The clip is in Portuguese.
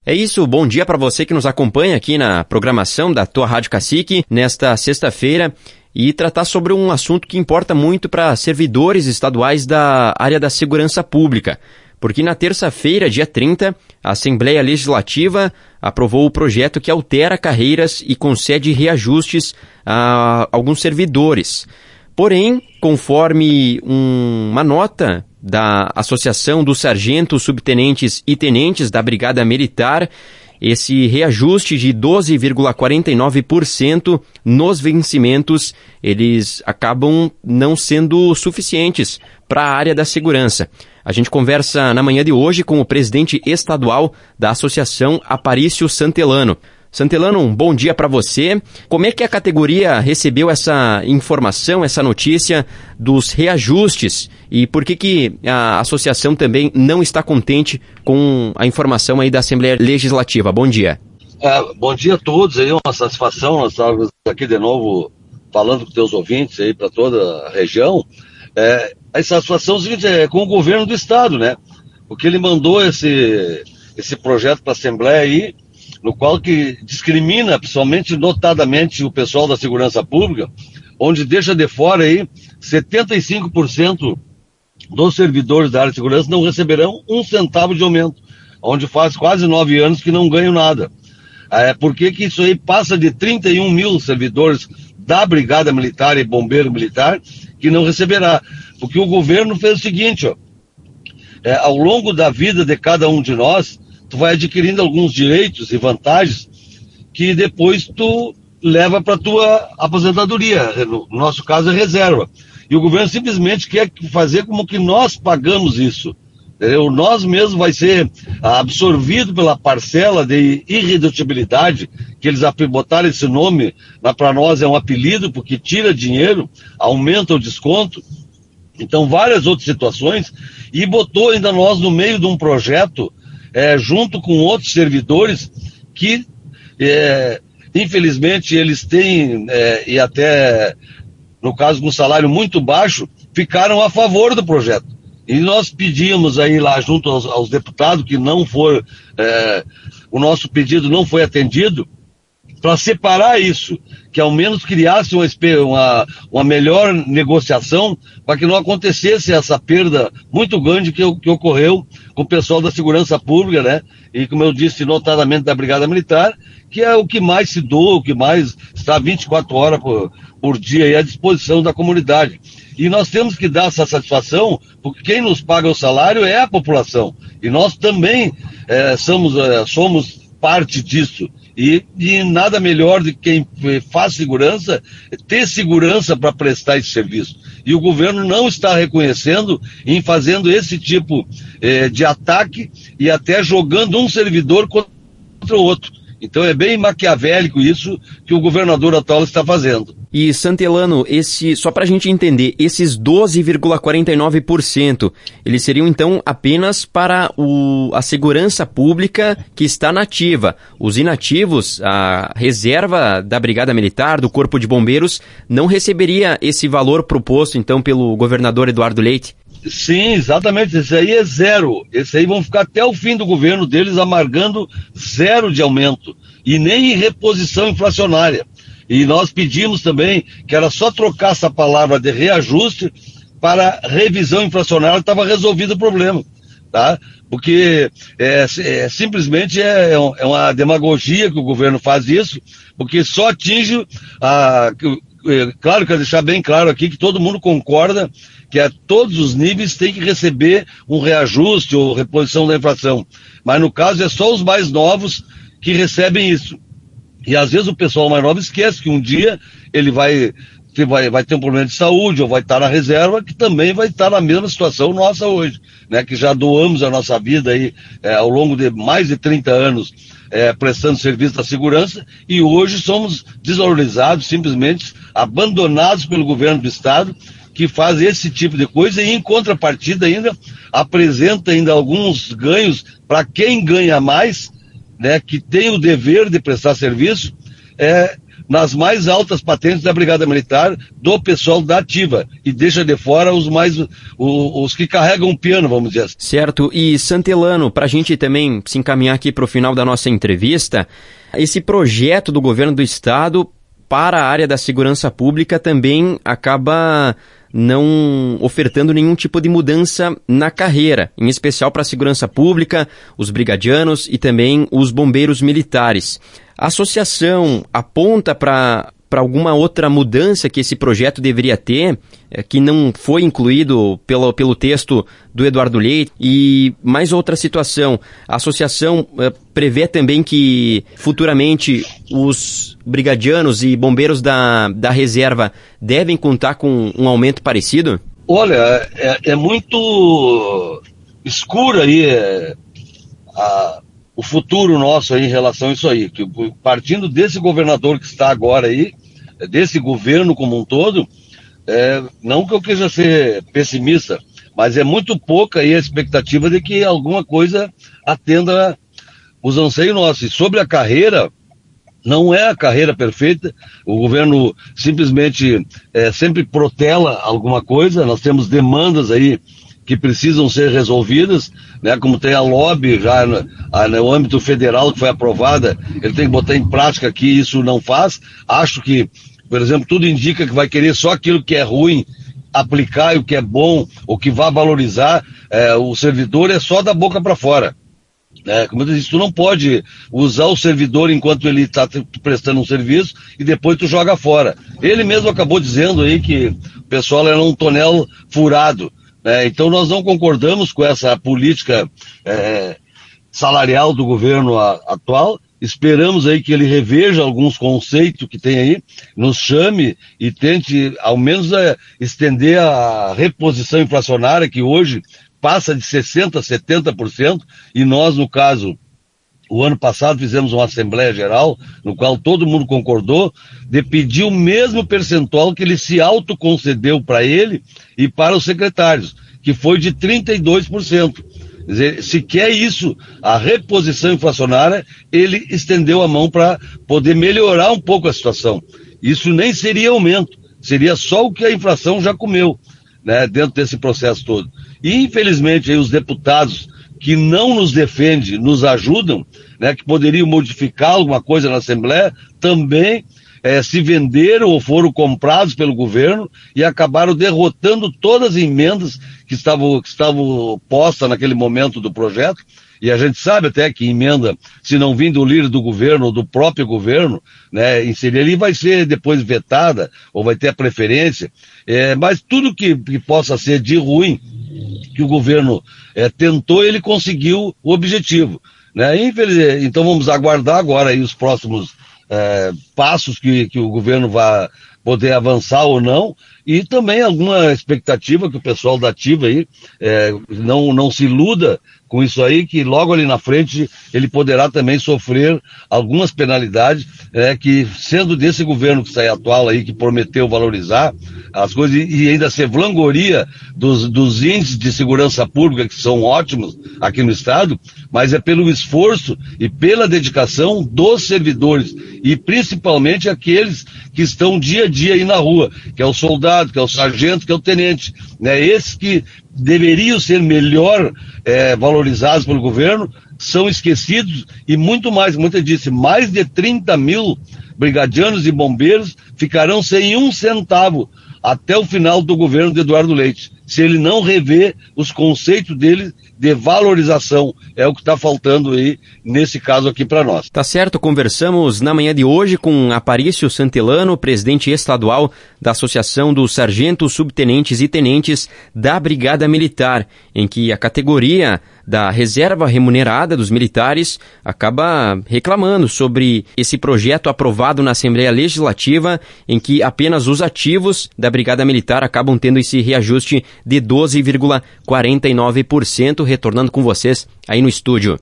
É isso, bom dia para você que nos acompanha aqui na programação da tua Rádio Cacique nesta sexta-feira e tratar sobre um assunto que importa muito para servidores estaduais da área da segurança pública. Porque na terça-feira, dia 30, a Assembleia Legislativa aprovou o projeto que altera carreiras e concede reajustes a alguns servidores. Porém, conforme uma nota da Associação dos Sargentos, Subtenentes e Tenentes da Brigada Militar, esse reajuste de 12,49% nos vencimentos, eles acabam não sendo suficientes para a área da segurança. A gente conversa na manhã de hoje com o presidente estadual da Associação, Aparício Santelano. Santelano, um bom dia para você. Como é que a categoria recebeu essa informação, essa notícia dos reajustes? E por que a associação também não está contente com a informação aí da Assembleia Legislativa? Bom dia. Bom dia a todos, é uma satisfação nós estarmos aqui de novo falando com teus ouvintes aí para toda a região. A satisfação é com o governo do estado, né? Porque ele mandou esse projeto para a Assembleia aí, no qual que discrimina, principalmente, notadamente, o pessoal da segurança pública, onde deixa de fora aí 75% dos servidores da área de segurança não receberão um centavo de aumento, onde faz quase 9 anos que não ganham nada. Por que isso aí passa de 31 mil servidores da Brigada Militar e Bombeiro Militar que não receberá? Porque o governo fez o seguinte, ao longo da vida de cada um de nós, tu vai adquirindo alguns direitos e vantagens que depois tu leva para tua aposentadoria. No nosso caso é reserva. E o governo simplesmente quer fazer como que nós pagamos isso. Entendeu? Nós mesmos vai ser absorvido pela parcela de irredutibilidade, que eles botaram esse nome, mas para nós é um apelido, porque tira dinheiro, aumenta o desconto. Então várias outras situações, e botou ainda nós no meio de um projeto junto com outros servidores que, infelizmente, eles têm, e até, no caso, com um salário muito baixo, ficaram a favor do projeto. E nós pedimos aí lá junto aos deputados que não for, o nosso pedido não foi atendido, para separar isso, que ao menos criasse uma melhor negociação para que não acontecesse essa perda muito grande que ocorreu com o pessoal da segurança pública, né? E como eu disse, notadamente da Brigada Militar, que é o que mais se doa, o que mais está 24 horas por dia aí à disposição da comunidade. E nós temos que dar essa satisfação, porque quem nos paga o salário é a população. E nós também somos parte disso. E nada melhor do que quem faz segurança, ter segurança para prestar esse serviço. E o governo não está reconhecendo em fazendo esse tipo de ataque e até jogando um servidor contra o outro. Então é bem maquiavélico isso que o governador atual está fazendo. E Santelano, só para a gente entender, esses 12,49%, eles seriam então apenas para a segurança pública que está nativa. Os inativos, a reserva da Brigada Militar, do Corpo de Bombeiros, não receberia esse valor proposto então pelo governador Eduardo Leite? Sim, exatamente, esse aí é zero. Esse aí vão ficar até o fim do governo deles amargando zero de aumento e nem em reposição inflacionária. E nós pedimos também que era só trocar essa palavra de reajuste para revisão inflacionária, estava resolvido o problema, tá? Porque simplesmente é uma demagogia que o governo faz isso, porque só atinge claro, quero deixar bem claro aqui que todo mundo concorda que a todos os níveis tem que receber um reajuste ou reposição da inflação. Mas no caso é só os mais novos que recebem isso. E às vezes o pessoal mais novo esquece que um dia ele vai ter um problema de saúde ou vai estar na reserva, que também vai estar na mesma situação nossa hoje, né? Que já doamos a nossa vida aí ao longo de mais de 30 anos prestando serviço da segurança e hoje somos desvalorizados, simplesmente abandonados pelo governo do estado, que faz esse tipo de coisa e em contrapartida ainda apresenta ainda alguns ganhos para quem ganha mais, né, que tem o dever de prestar serviço, nas mais altas patentes da Brigada Militar do pessoal da ativa e deixa de fora os que carregam o piano, vamos dizer assim. Certo, e Santelano, para a gente também se encaminhar aqui para o final da nossa entrevista, esse projeto do governo do estado para a área da segurança pública também acaba não ofertando nenhum tipo de mudança na carreira, em especial para a segurança pública, os brigadianos e também os bombeiros militares. A associação aponta para alguma outra mudança que esse projeto deveria ter, que não foi incluído pelo texto do Eduardo Leite, e mais outra situação. A associação prevê também que futuramente os brigadianos e bombeiros da reserva devem contar com um aumento parecido? Olha, é muito escuro aí o futuro nosso aí em relação a isso aí. Que, partindo desse governador que está agora aí, desse governo como um todo, não que eu queira ser pessimista, mas é muito pouca aí a expectativa de que alguma coisa atenda os anseios nossos. E sobre a carreira, não é a carreira perfeita, o governo simplesmente sempre protela alguma coisa, nós temos demandas aí que precisam ser resolvidas, né, como tem a lobby já no âmbito federal que foi aprovada, ele tem que botar em prática que isso não faz. Acho que, por exemplo, tudo indica que vai querer só aquilo que é ruim aplicar e o que é bom, o que vai valorizar o servidor é só da boca para fora. Como eu disse, tu não pode usar o servidor enquanto ele está prestando um serviço e depois tu joga fora. Ele mesmo acabou dizendo aí que o pessoal era um tonel furado. Então nós não concordamos com essa política salarial do governo atual. Esperamos aí que ele reveja alguns conceitos que tem aí, nos chame e tente ao menos estender a reposição inflacionária que hoje passa de 60% a 70%, e nós, no caso, o ano passado fizemos uma Assembleia Geral, no qual todo mundo concordou, de pedir o mesmo percentual que ele se autoconcedeu para ele e para os secretários, que foi de 32%. Quer dizer, se quer isso, a reposição inflacionária, ele estendeu a mão para poder melhorar um pouco a situação. Isso nem seria aumento, seria só o que a inflação já comeu, né, dentro desse processo todo. E, infelizmente, aí, os deputados que não nos defendem, nos ajudam, né, que poderiam modificar alguma coisa na Assembleia, também se venderam ou foram comprados pelo governo e acabaram derrotando todas as emendas que estavam postas naquele momento do projeto. E a gente sabe até que emenda, se não vir do líder do governo ou do próprio governo, né, inserir ali vai ser depois vetada ou vai ter a preferência. Mas tudo que possa ser de ruim que o governo tentou, ele conseguiu o objetivo, né? Então vamos aguardar agora aí os próximos passos que o governo vai poder avançar ou não, e também alguma expectativa que o pessoal da ativa aí não se iluda com isso aí, que logo ali na frente ele poderá também sofrer algumas penalidades, que sendo desse governo que sai atual aí, que prometeu valorizar as coisas e ainda se vangloria dos índices de segurança pública, que são ótimos aqui no estado, mas é pelo esforço e pela dedicação dos servidores, e principalmente aqueles que estão dia a dia aí na rua, que é o soldado, que é o sargento, que é o tenente, né? Esses que deveriam ser melhor valorizados pelo governo, são esquecidos, e muito mais, como eu disse, mais de 30 mil brigadianos e bombeiros ficarão sem um centavo até o final do governo de Eduardo Leite, se ele não rever os conceitos dele de valorização. É o que está faltando aí, nesse caso aqui para nós. Tá certo, conversamos na manhã de hoje com Aparício Santelano, presidente estadual da Associação dos Sargentos, Subtenentes e Tenentes da Brigada Militar, em que a categoria da reserva remunerada dos militares acaba reclamando sobre esse projeto aprovado na Assembleia Legislativa, em que apenas os ativos da Brigada Militar acabam tendo esse reajuste de 12,49%, retornando com vocês aí no estúdio.